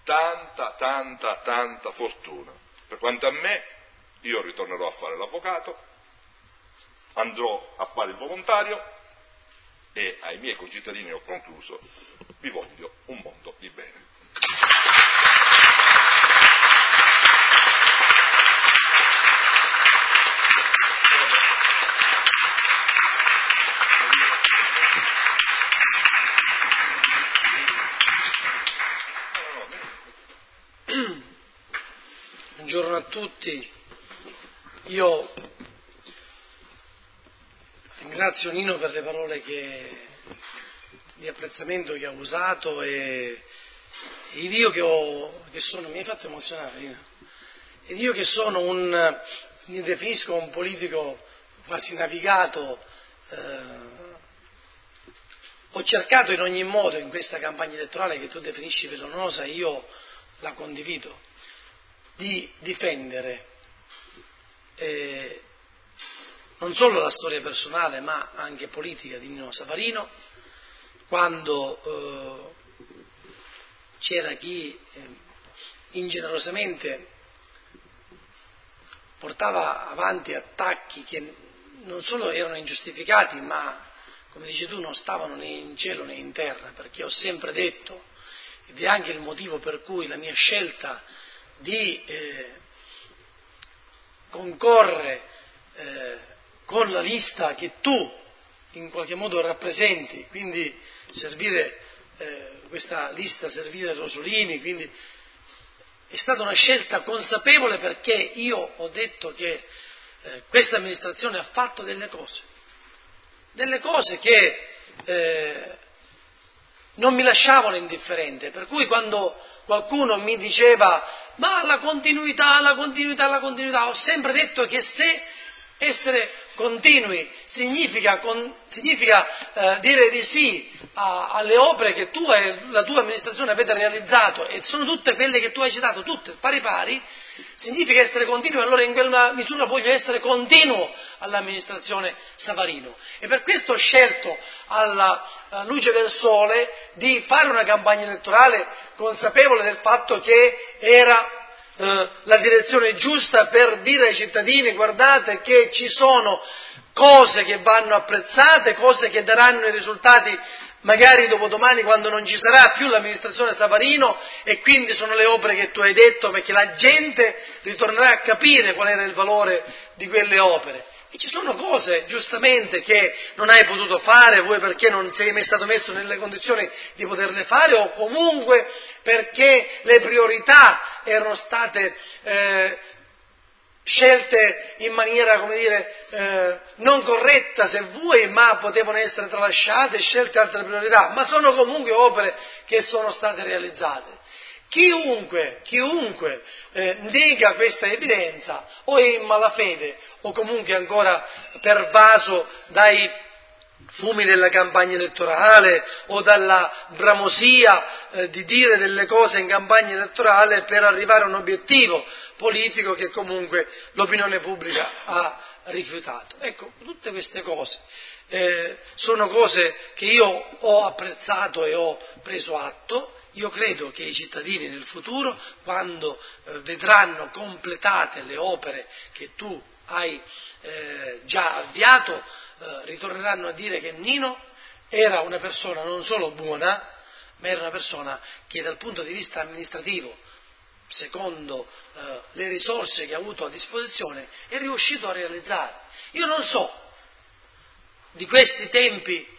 tanta fortuna. Per quanto a me, io ritornerò a fare l'avvocato, andrò a fare il volontario, e ai miei concittadini, ho concluso, vi voglio un mondo di bene. Buongiorno a tutti. Io ringrazio Nino per le parole di apprezzamento che ha usato e ed io che sono, mi hai fatto emozionare, Nino, ed io che sono mi definisco un politico quasi navigato, ho cercato in ogni modo in questa campagna elettorale che tu definisci velenosa, io la condivido, di difendere non solo la storia personale ma anche politica di Nino Savarino, quando c'era chi ingenerosamente portava avanti attacchi che non solo erano ingiustificati ma, come dici tu, non stavano né in cielo né in terra, perché ho sempre detto, ed è anche il motivo per cui la mia scelta di concorrere con la lista che tu in qualche modo rappresenti, quindi servire questa lista, servire Rosolini, quindi è stata una scelta consapevole, perché io ho detto che questa amministrazione ha fatto delle cose che non mi lasciavano indifferente, per cui quando qualcuno mi diceva ma la continuità, ho sempre detto che se essere continui significa dire di sì alle opere che tu e la tua amministrazione avete realizzato, e sono tutte quelle che tu hai citato, tutte pari, significa essere continui, allora in quella misura voglio essere continuo all'amministrazione Savarino. E per questo ho scelto, alla luce del sole, di fare una campagna elettorale consapevole del fatto che era la direzione giusta per dire ai cittadini: guardate che ci sono cose che vanno apprezzate, cose che daranno i risultati magari dopodomani, quando non ci sarà più l'amministrazione Savarino, e quindi sono le opere che tu hai detto, perché la gente ritornerà a capire qual era il valore di quelle opere. E ci sono cose, giustamente, che non hai potuto fare, vuoi perché non sei mai stato messo nelle condizioni di poterle fare, o comunque perché le priorità erano state scelte in maniera, come dire, non corretta se vuoi, ma potevano essere tralasciate, scelte altre priorità, ma sono comunque opere che sono state realizzate. Chiunque nega questa evidenza o è in malafede o comunque ancora pervaso dai fumi della campagna elettorale o dalla bramosia di dire delle cose in campagna elettorale per arrivare a un obiettivo politico che comunque l'opinione pubblica ha rifiutato. Ecco, tutte queste cose sono cose che io ho apprezzato e ho preso atto. Io credo che i cittadini nel futuro, quando vedranno completate le opere che tu hai già avviato, ritorneranno a dire che Nino era una persona non solo buona, ma era una persona che dal punto di vista amministrativo, secondo le risorse che ha avuto a disposizione, è riuscito a realizzare. Io non so di questi tempi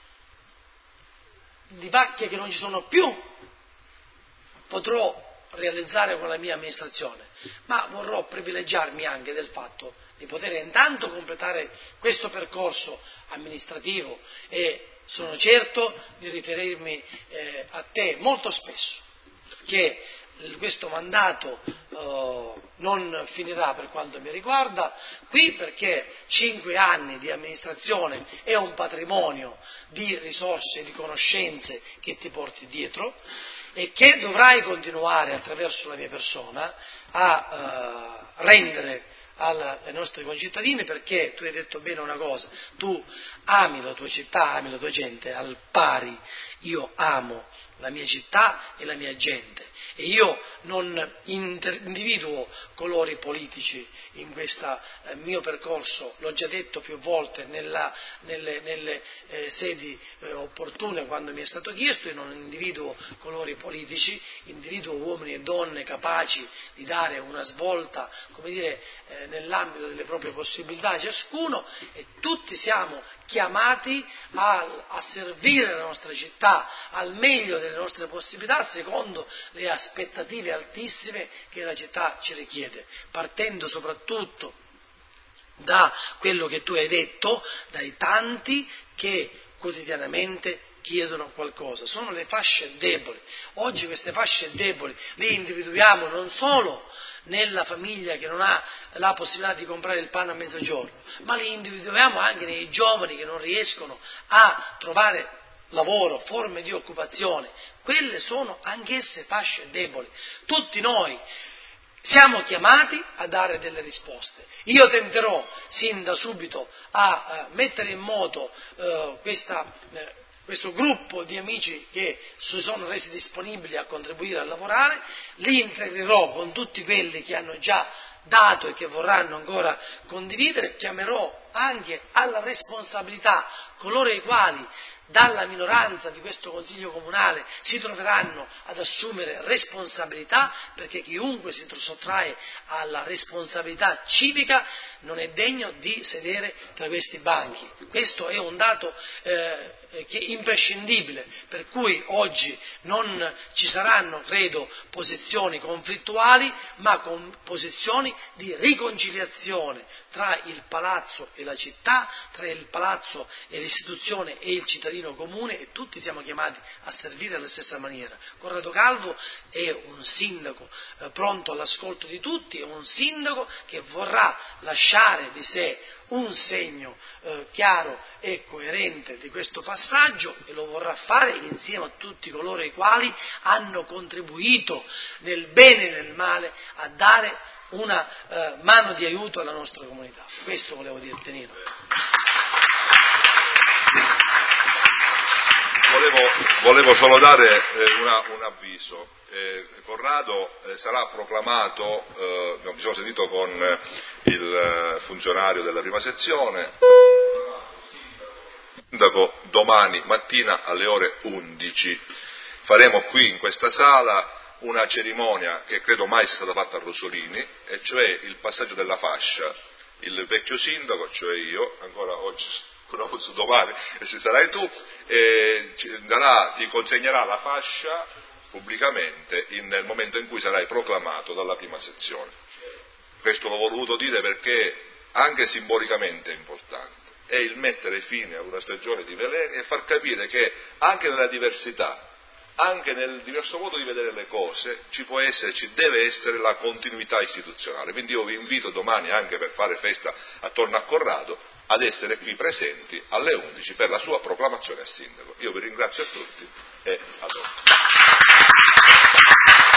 di vacche che non ci sono più, potrò realizzare con la mia amministrazione, ma vorrò privilegiarmi anche del fatto di poter intanto completare questo percorso amministrativo e sono certo di riferirmi a te molto spesso, perché questo mandato non finirà per quanto mi riguarda qui, perché 5 anni di amministrazione è un patrimonio di risorse e di conoscenze che ti porti dietro e che dovrai continuare attraverso la mia persona a rendere ai nostri concittadini, perché tu hai detto bene una cosa, tu ami la tua città, ami la tua gente, al pari io amo la mia città e la mia gente e io non individuo colori politici in questo mio percorso, l'ho già detto più volte nelle sedi opportune quando mi è stato chiesto, io non individuo colori politici, individuo uomini e donne capaci di dare una svolta, come dire, nell'ambito delle proprie possibilità ciascuno, e tutti siamo chiamati a servire la nostra città al meglio delle nostre possibilità secondo le aspettative altissime che la città ci richiede, partendo soprattutto da quello che tu hai detto, dai tanti che quotidianamente chiedono qualcosa, sono le fasce deboli. Oggi queste fasce deboli le individuiamo non solo nella famiglia che non ha la possibilità di comprare il pane a mezzogiorno, ma li individuiamo anche nei giovani che non riescono a trovare lavoro, forme di occupazione. Quelle sono anch'esse fasce deboli. Tutti noi siamo chiamati a dare delle risposte. Io tenterò sin da subito a mettere in moto questo gruppo di amici che si sono resi disponibili a contribuire a lavorare, li integrerò con tutti quelli che hanno già dato e che vorranno ancora condividere, chiamerò anche alla responsabilità coloro i quali dalla minoranza di questo Consiglio Comunale si troveranno ad assumere responsabilità, perché chiunque si sottrae alla responsabilità civica non è degno di sedere tra questi banchi. Questo è un dato che è imprescindibile, per cui oggi non ci saranno, credo, posizioni conflittuali, ma con posizioni di riconciliazione tra il palazzo e la città, tra il palazzo e l'istituzione e il cittadino comune, e tutti siamo chiamati a servire alla stessa maniera. Corrado Calvo è un sindaco pronto all'ascolto di tutti, è un sindaco che vorrà lasciare di sé un segno chiaro e coerente di questo passaggio, e lo vorrà fare insieme a tutti coloro i quali hanno contribuito nel bene e nel male a dare una mano di aiuto alla nostra comunità. Questo volevo dirti, Nino. Volevo solo dare un avviso. Corrado sarà proclamato, mi sono sentito con il funzionario della prima sezione, sindaco domani mattina alle ore 11. Faremo qui in questa sala una cerimonia che credo mai sia stata fatta a Rosolini, e cioè il passaggio della fascia il vecchio sindaco, cioè io, ancora oggi, domani, e se sarai tu, ti consegnerà la fascia pubblicamente nel momento in cui sarai proclamato dalla prima sezione. Questo l'ho voluto dire perché anche simbolicamente è importante, è il mettere fine a una stagione di veleni e far capire che anche nella diversità, anche nel diverso modo di vedere le cose, ci deve essere la continuità istituzionale. Quindi io vi invito domani, anche per fare festa attorno a Corrado, ad essere qui presenti alle 11 per la sua proclamazione a sindaco. Io vi ringrazio a tutti e a dopo.